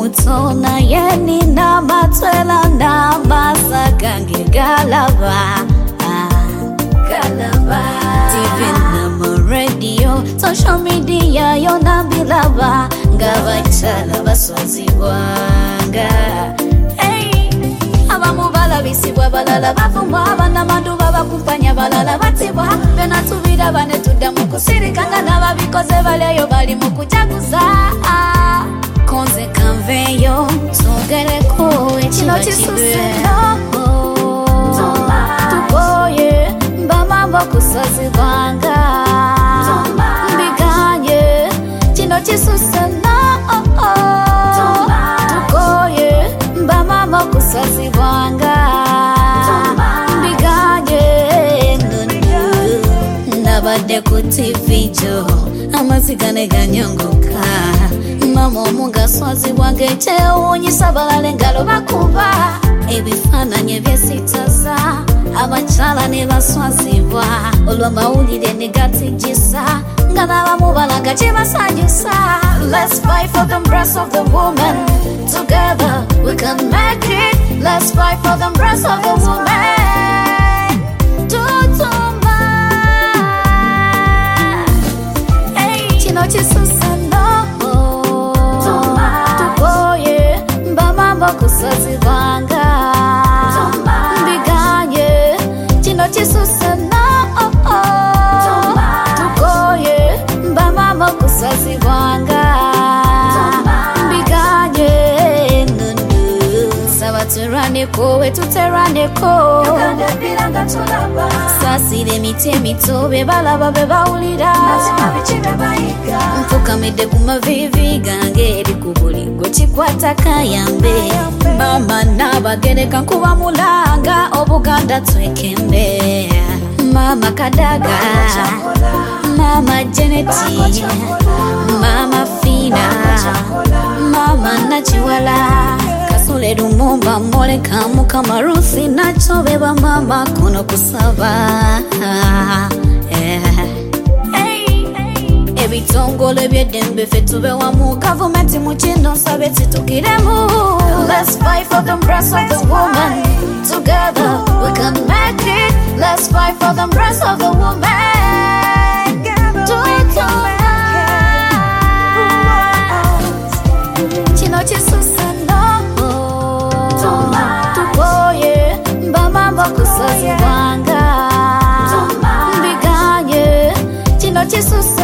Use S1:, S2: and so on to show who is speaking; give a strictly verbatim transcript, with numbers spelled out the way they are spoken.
S1: Mutona yeni na matwela na masakange galaba Galaba T V na radio social media yona bilaba Ngabachala baswazi wanga Hey Abamubala bisibwa balala bafumwa abana maduba bakumpanya balala batibwa Bena tubira bane tudamu kusirikanga nababikoze baleyo bali mukujaguza Konze kanveyo Tugereko Chino chisuseno Tukoye Mbamambo kusazi wanga Mbiganye Chino chisuseno Tukoye Mbamambo kusazi wanga Mbiganye Nabade kuti video Amazigane ganyongoka Mama omunga swazi wange chewunyisa balale ngalo bakuba Ebifananye byesitaza Abachala ne baswazibwa Olwamawulire ne gatigisa Ngana bamubalaga chebasanyusa Let's fight for the breasts of the woman Together we can make it Let's fight for the breasts of the woman Tutuma Hey, chino chisusano Kusazi wanga Mbiganye Chino chisusana Tukoye Mbamama kusazi wanga Mbiganye Nunu Saba terane kowe tuterane ko Yugande bilanga tulaba Sasire mite mitobe balaba beba ulira Nazima bichibe baika Mfuka mede kumavivi gange Bikubuli gochikwata kayambe Mama nabagereka nkuba mulanga Obuganda twekembe Mama Kadaga Mama Janeti Mama Fina Mama Nachiwala Kasule Lumumba Moleka Mukama Rusi Nachobeba mama kuno kusaba yeah. Ebitongole byedembe fetube wa mu government muchindo sabe titukiremu Let's fight for the breasts of the woman Together we can make it Let's fight for the breasts of the woman Tutuma Chino chisusano Tukoye Mbamambo kusazi wanga Mbiganye Chino chisusano